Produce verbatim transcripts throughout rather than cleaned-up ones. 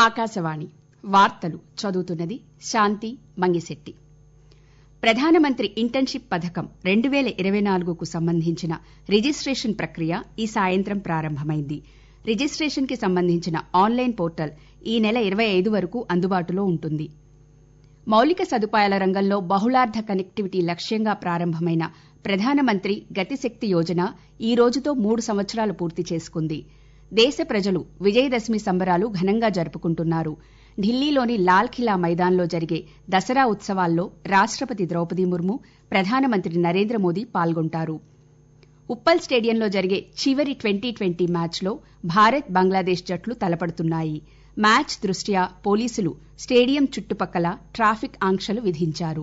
ఆకాశవాణి వార్తలు చదువుతున్నది శాంతి మంగిశెట్టి. ప్రధానమంత్రి ఇంటర్న్షిప్ పథకం రెండు వేల ఇరవై నాలుగుకు సంబంధించిన రిజిస్ట్రేషన్ ప్రక్రియ ఈ సాయంత్రం ప్రారంభమైంది. రిజిస్ట్రేషన్ కి సంబంధించిన ఆన్లైన్ పోర్టల్ ఈ నెల ఇరవై ఐదు వరకు అందుబాటులో ఉంటుంది. మౌలిక సదుపాయాల రంగంలో బహుళార్థ కనెక్టివిటీ లక్ష్యంగా ప్రారంభమైన ప్రధానమంత్రి గతిశక్తి యోజన ఈ రోజుతో మూడు సంవత్సరాలు పూర్తి చేసుకుంది. దేశ ప్రజలు విజయదశమి సంబరాలు ఘనంగా జరుపుకుంటున్నారు. ఢిల్లీలోని లాల్ ఖిలా మైదాన్లో జరిగే దసరా ఉత్సవాల్లో రాష్టపతి ద్రౌపది ముర్ము, ప్రధానమంత్రి నరేంద్ర మోదీ పాల్గొంటారు. ఉప్పల్ స్టేడియంలో జరిగే చివరి ట్వంటీ ట్వంటీ మ్యాచ్లో భారత్ బంగ్లాదేశ్ జట్లు తలపడుతున్నాయి. మ్యాచ్ దృష్ట్యా పోలీసులు స్టేడియం చుట్టుపక్కల ట్రాఫిక్ ఆంక్షలు విధించారు.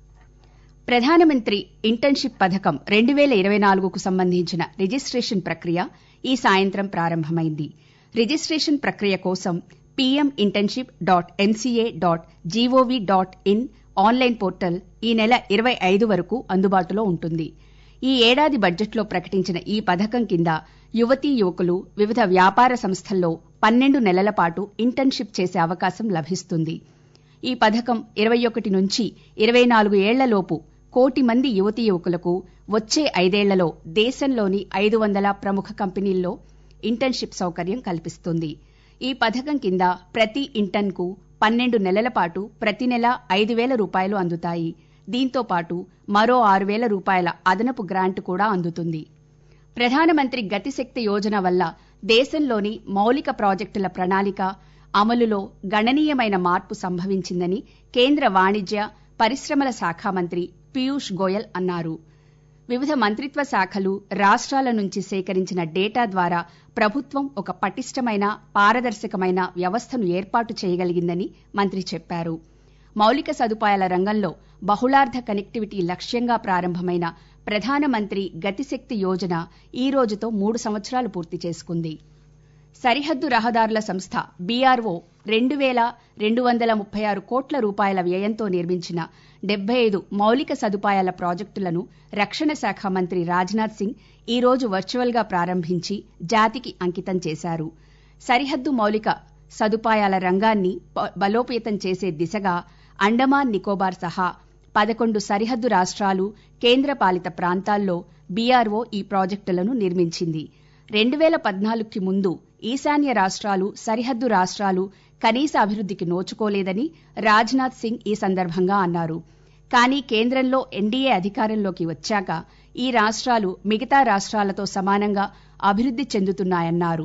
ప్రధానమంత్రి ఇంటర్న్షిప్ పథకం రెండు వేల ఇరవై నాలుగుకు సంబంధించిన రిజిస్ట్రేషన్ ప్రక్రియ ఈ సాయంత్రం ప్రారంభమైంది. రిజిస్ట్రేషన్ ప్రక్రియ కోసం PM internship dot MCA dot gov dot in online portal ఈ నెల ఇరవై ఐదు వరకు అందుబాటులో ఉంటుంది. ఈ ఏడాది బడ్జెట్లో ప్రకటించిన ఈ పథకం కింద యువతీ యువకులు వివిధ వ్యాపార సంస్థల్లో పన్నెండు నెలల పాటు ఇంటర్న్షిప్ చేసే అవకాశం లభిస్తుంది. ఈ పథకం ఇరవై ఒకటి నుంచి ఇరవై నాలుగు ఏళ్లలోపు కోటి మంది యువతీ యువకులకు వచ్చే ఐదేళ్లలో దేశంలోని ఐదు వందల ప్రముఖ కంపెనీల్లో ఇంటర్న్షిప్ సౌకర్యం కల్పిస్తుంది. ఈ పథకం కింద ప్రతి ఇంటర్న్కు పన్నెండు నెలల పాటు ప్రతి నెల ఐదు వేల రూపాయలు అందుతాయి. దీంతో పాటు మరో ఆరు వేల రూపాయల అదనపు గ్రాంట్ కూడా అందుతుంది. ప్రధానమంత్రి గతిశక్తి యోజన వల్ల దేశంలోని మౌలిక ప్రాజెక్టుల ప్రణాళిక అమలులో గణనీయమైన మార్పు సంభవించిందని కేంద్ర వాణిజ్య, పరిశ్రమల శాఖ మంత్రి పీయూష్ గోయల్ అన్నారు. వివిధ మంత్రిత్వ శాఖలు, రాష్ట్రాల నుంచి సేకరించిన డేటా ద్వారా ప్రభుత్వం ఒక పటిష్టమైన, పారదర్శకమైన వ్యవస్థను ఏర్పాటు చేయగలిగిందని మంత్రి చెప్పారు. మౌలిక సదుపాయాల రంగంలో బహుళార్థ కనెక్టివిటీ లక్ష్యంగా ప్రారంభమైన ప్రధానమంత్రి గతిశక్తి యోజన ఈ రోజుతో మూడు సంవత్సరాలు పూర్తి చేసుకుంది. సరిహద్దు రహదారుల సంస్థ బీఆర్ఓ రెండు వేల రెండు వందల ముప్పై ఆరు కోట్ల రూపాయల వ్యయంతో నిర్మించిన డెబ్బై ఐదు మౌలిక సదుపాయాల ప్రాజెక్టులను రక్షణ శాఖ మంత్రి రాజ్నాథ్ సింగ్ ఈ రోజు వర్చువల్ గా ప్రారంభించి జాతికి అంకితం చేశారు. సరిహద్దు మౌలిక సదుపాయాల రంగాన్ని బలోపేతం చేసే దిశగా అండమాన్ నికోబార్ సహా పదకొండు సరిహద్దు రాష్ట్రాలు, కేంద్రపాలిత ప్రాంతాల్లో బీఆర్ఓ ఈ ప్రాజెక్టులను నిర్మించింది. రెండు వేల పద్నాలుగుకి ముందు ఈశాన్య రాష్ట్రాలు, సరిహద్దు రాష్ట్రాలు కనీస అభివృద్ధికి నోచుకోలేదని రాజ్నాథ్ సింగ్ ఈ సందర్భంగా అన్నారు. కానీ కేంద్రంలో ఎన్డీఏ అధికారంలోకి వచ్చాక ఈ రాష్ట్రాలు మిగతా రాష్ట్రాలతో సమానంగా అభివృద్ధి చెందుతున్నాయన్నారు.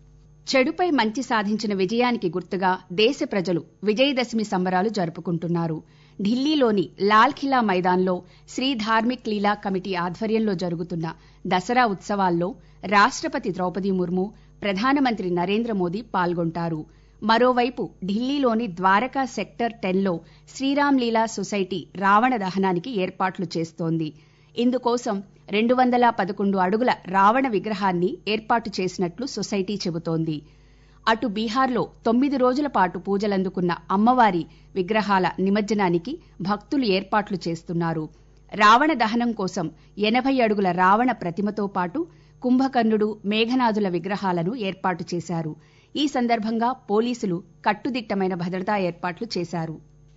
చెడుపై మంచి సాధించిన విజయానికి గుర్తుగా దేశ ప్రజలు విజయదశమి సంబరాలు జరుపుకుంటున్నారు. ఢిల్లీలోని లాల్ ఖిలా మైదాన్లో శ్రీ ధార్మిక్ లీలా కమిటీ ఆధ్వర్యంలో జరుగుతున్న దసరా ఉత్సవాల్లో రాష్టపతి ద్రౌపది ముర్ము, ప్రధానమంత్రి నరేంద్ర మోదీ పాల్గొంటారు. మరోవైపు ఢిల్లీలోని ద్వారకా సెక్టర్ టెన్లో శ్రీరామ్ లీలా సొసైటీ రావణ దహనానికి ఏర్పాట్లు చేస్తోంది. ఇందుకోసం రెండు వందల పదకొండు అడుగుల రావణ విగ్రహాన్ని ఏర్పాటు చేసినట్లు సొసైటీ చెబుతోంది. అటు బీహార్లో తొమ్మిది రోజుల పాటు పూజలందుకున్న అమ్మవారి విగ్రహాల నిమజ్జనానికి భక్తులు ఏర్పాట్లు చేస్తున్నారు. రావణ దహనం కోసం ఎనభై అడుగుల రావణ ప్రతిమతో పాటు కుంభకర్ణుడు, మేఘనాథుల విగ్రహాలను ఏర్పాటు చేశారు. ఈ సందర్భంగా పోలీసులు కట్టుదిట్టమైన భద్రతా ఏర్పాట్లు చేశారు.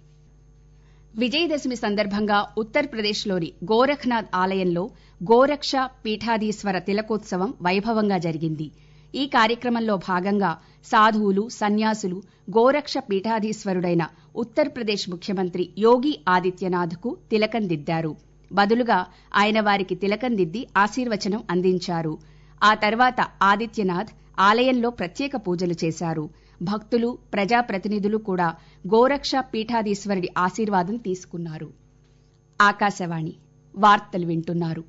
విజయదశమి సందర్భంగా ఉత్తరప్రదేశ్లోని గోరఖ్నాథ్ ఆలయంలో గోరక్ష పీఠాధీశ్వర తిలకోత్సవం వైభవంగా జరిగింది. ఈ కార్యక్రమంలో భాగంగా సాధువులు, సన్యాసులు గోరక్ష పీఠాధీశ్వరుడైన ఉత్తరప్రదేశ్ ముఖ్యమంత్రి యోగి ఆదిత్యనాథ్కు తిలకం దిద్దారు. బదులుగా ఆయన వారికి తిలకం దిద్ది ఆశీర్వచనం అందించారు. ఆ తర్వాత ఆదిత్యనాథ్ ఆలయంలో ప్రత్యేక పూజలు చేశారు. భక్తులు, ప్రజాప్రతినిధులు కూడా గోరక్ష పీఠాధీశ్వరుడి ఆశీర్వాదం తీసుకున్నారు. ఆకాశవాణి వార్తలు వింటున్నారు.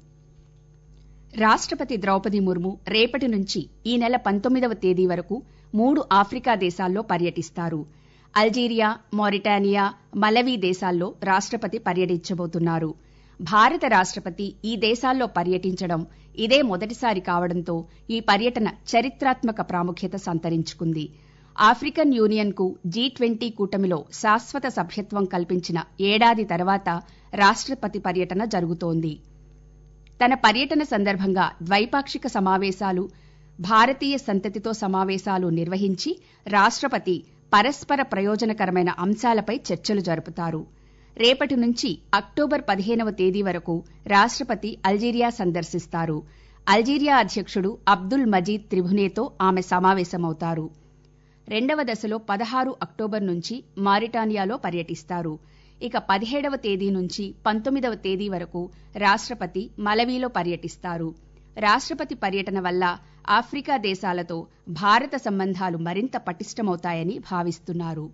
రాష్టపతి ద్రౌపది ముర్ము రేపటి నుంచి ఈ నెల పంతొమ్మిదవ తేదీ వరకు మూడు ఆఫ్రికా దేశాల్లో పర్యటిస్తారు. అల్జీరియా, మారిటానియా, మలవీ దేశాల్లో రాష్టపతి పర్యటించబోతున్నారు. భారత రాష్టపతి ఈ దేశాల్లో పర్యటించడం ఇదే మొదటిసారి కావడంతో ఈ పర్యటన చరిత్రాత్మక ప్రాముఖ్యత సంతరించుకుంది. ఆఫ్రికన్ యూనియన్కు జీ ట్వంటీ కూటమిలో శాశ్వత సభ్యత్వం కల్పించిన ఏడాది తర్వాత రాష్టపతి పర్యటన జరుగుతోంది. తన పర్యటన సందర్భంగా ద్వైపాక్షిక సమావేశాలు, భారతీయ సంతతితో సమావేశాలు నిర్వహించి రాష్టపతి పరస్పర ప్రయోజనకరమైన అంశాలపై చర్చలు జరుపుతారు. రేపటి నుంచి అక్టోబర్ పదిహేనవ తేదీ వరకు రాష్టపతి అల్జీరియా సందర్శిస్తారు. అల్జీరియా అధ్యక్షుడు అబ్దుల్ మజీద్ త్రిబునేతో ఆమె సమావేశమవుతారు. రెండవ దశలో పదహారు అక్టోబర్ నుంచి మారిటానియాలో పర్యటిస్తారు. ఇక పదిహేడవ తేదీ నుంచి పంతొమ్మిదవ తేదీ వరకు రాష్టపతి మలవీలో పర్యటిస్తారు. రాష్టపతి పర్యటన వల్ల ఆఫ్రికా దేశాలతో భారత సంబంధాలు మరింత పటిష్టమవుతాయని భావిస్తున్నారు.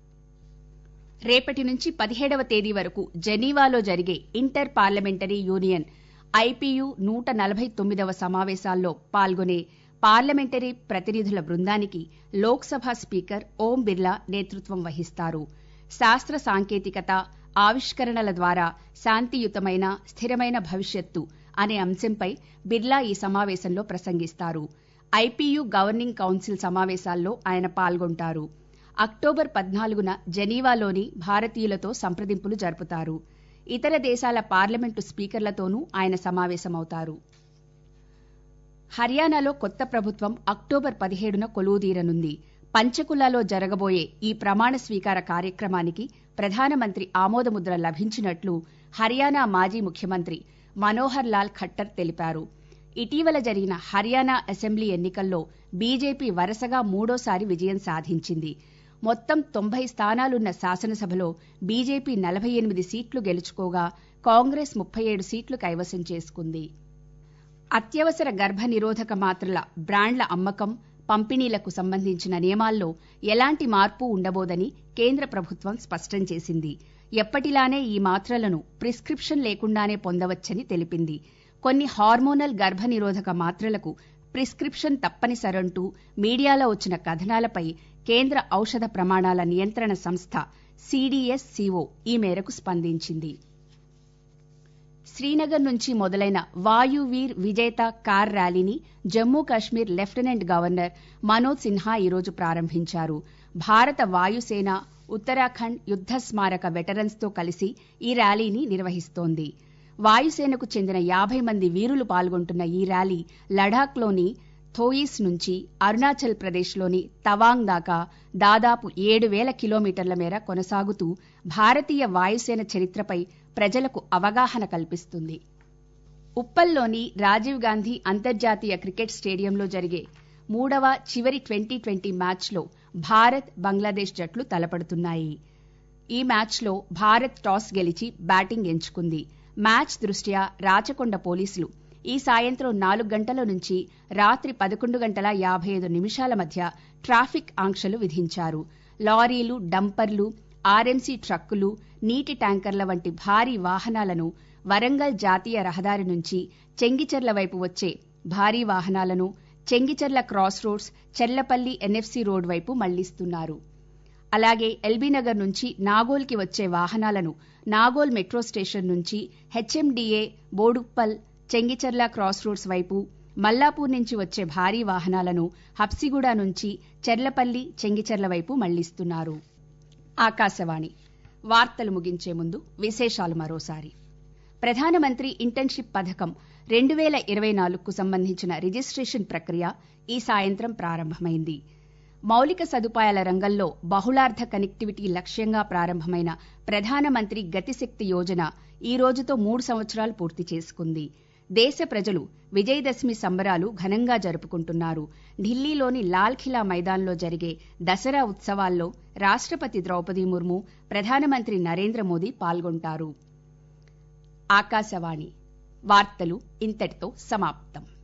రేపటి నుంచి పదిహేడవ తేదీ వరకు జెనీవాలో జరిగే ఇంటర్ పార్లమెంటరీ యూనియన్ ఐపీయూ నూట నలభై తొమ్మిదవ సమావేశాల్లో పాల్గొనే పార్లమెంటరీ ప్రతినిధుల బృందానికి లోక్సభ స్పీకర్ ఓం బిర్లా నేతృత్వం వహిస్తారు. శాస్త్ర సాంకేతికత, ఆవిష్కరణల ద్వారా శాంతియుతమైన స్థిరమైన భవిష్యత్తు అనే అంశంపై బిర్లా ఈ సమావేశంలో ప్రసంగిస్తారు. ఐపీయూ గవర్నింగ్ కౌన్సిల్ సమావేశాల్లో ఆయన పాల్గొంటారు. అక్టోబర్ పద్నాలుగున జెనీవాలోని భారతీయులతో సంప్రదింపులు జరుపుతారు. ఇతర దేశాల పార్లమెంటు స్పీకర్లతోనూ ఆయన సమావేశమవుతారు. హర్యానాలో కొత్త ప్రభుత్వం అక్టోబర్ పదిహేడున కొలువుదీరనుంది. పంచకులాలో జరగబోయే ఈ ప్రమాణ స్వీకార కార్యక్రమానికి ప్రధానమంత్రి ఆమోదముద్ర లభించినట్లు హర్యానా మాజీ ముఖ్యమంత్రి మనోహర్ లాల్ ఖట్టర్ తెలిపారు. ఇటీవల జరిగిన హర్యానా అసెంబ్లీ ఎన్నికల్లో బీజేపీ వరుసగా మూడోసారి విజయం సాధించింది. మొత్తం తొంభై స్థానాలున్న శాసనసభలో బీజేపీ నలభై ఎనిమిది సీట్లు గెలుచుకోగా కాంగ్రెస్ ముప్పై ఏడు సీట్లు కైవసం చేసుకుంది. అత్యవసర గర్భ నిరోధక మాత్రల బ్రాండ్ల అమ్మకం, పంపిణీలకు సంబంధించిన నియమాల్లో ఎలాంటి మార్పు ఉండబోదని కేంద్ర ప్రభుత్వం స్పష్టం చేసింది. ఎప్పటిలానే ఈ మాత్రలను ప్రిస్క్రిప్షన్ లేకుండానే పొందవచ్చని తెలిపింది. కొన్ని హార్మోనల్ గర్భ నిరోధక మాత్రలకు ప్రిస్క్రిప్షన్ తప్పనిసరంటూ మీడియాలో వచ్చిన కథనాలపై కేంద్ర ఔషధ ప్రమాణాల నియంత్రణ సంస్థ సీడీఎస్సీఓ ఈ మేరకు స్పందించింది. శ్రీనగర్ నుంచి మొదలైన వాయువీర్ విజేత కార్ ర్యాలీని జమ్మూ కశ్మీర్ లెఫ్టినెంట్ గవర్నర్ మనోజ్ సిన్హా ఈరోజు ప్రారంభించారు. భారత వాయుసేన, ఉత్తరాఖండ్ యుద్ద స్మారక వెటరన్స్తో కలిసి ఈ ర్యాలీని నిర్వహిస్తోంది. వాయుసేనకు చెందిన యాభై మంది వీరులు పాల్గొంటున్న ఈ ర్యాలీ లడాఖ్లోని థోయిస్ నుంచి అరుణాచల్ ప్రదేశ్లోని తవాంగ్ దాకా దాదాపు ఏడు వేల కిలోమీటర్ల మేర కొనసాగుతూ భారతీయ వాయుసేన చరిత్రపై ప్రజలకు అవగాహన కల్పిస్తుంది. ఉప్పల్లోని రాజీవ్ గాంధీ అంతర్జాతీయ క్రికెట్ స్టేడియంలో జరిగే మూడవ చివరి ట్వంటీ ట్వంటీ మ్యాచ్లో భారత్, బంగ్లాదేశ్ జట్లు తలపడుతున్నాయి. ఈ మ్యాచ్లో భారత్ టాస్ గెలిచి బ్యాటింగ్ ఎంచుకుంది. మ్యాచ్ దృష్ట్యా రాచకొండ పోలీసులు ఈ సాయంత్రం నాలుగు గంటల నుంచి రాత్రి పదకొండు గంటల యాభై ఐదు నిమిషాల మధ్య ట్రాఫిక్ ఆంక్షలు విధించారు. లారీలు, డంపర్లు, ఆర్ఎంసీ ట్రక్కులు, నీటి ట్యాంకర్ల వంటి భారీ వాహనాలను వరంగల్ జాతీయ రహదారి నుంచి చెంగిచెర్ల వైపు వచ్చే భారీ వాహనాలను Chengicherla cross roads, Cherlapalli NFC road వైపు మళ్లిస్తున్నారు. అలాగే ఎల్బీనగర్ నుంచి నాగోల్కి వచ్చే వాహనాలను నాగోల్ మెట్రో స్టేషన్ నుంచి HMDA, Boduppal, Chengicherla cross roads వైపు, మల్లాపూర్ నుంచి వచ్చే భారీ వాహనాలను హబ్సిగూడ నుంచి చెర్లపల్లి, చెంగిచెర్ల వైపు మళ్లిస్తున్నారు. ఆకాశవాణి వార్తలు ముగించే ముందు విశేషాలు మరోసారి. ప్రధానమంత్రి ఇంటర్న్షిప్ పథకం రెండు వేల ఇరవై నాలుగుకు సంబంధించిన రిజిస్ట్రేషన్ ప్రక్రియ ఈ సాయంత్రం ప్రారంభమైంది. మౌలిక సదుపాయాల రంగంలో బహుళార్థ కనెక్టివిటీ లక్ష్యంగా ప్రారంభమైన ప్రధానమంత్రి గతిశక్తి యోజన ఈ రోజుతో మూడు సంవత్సరాలు పూర్తి చేసుకుంది. దేశ ప్రజలు విజయదశమి సంబరాలు ఘనంగా జరుపుకుంటున్నారు. ఢిల్లీలోని లాల్ ఖిలా మైదాన్లో జరిగే దసరా ఉత్సవాల్లో రాష్టపతి ద్రౌపది ముర్ము, ప్రధానమంత్రి నరేంద్ర మోదీ పాల్గొంటారు. ఆకాశవాణి వార్తలు ఇంతటితో సమాప్తం.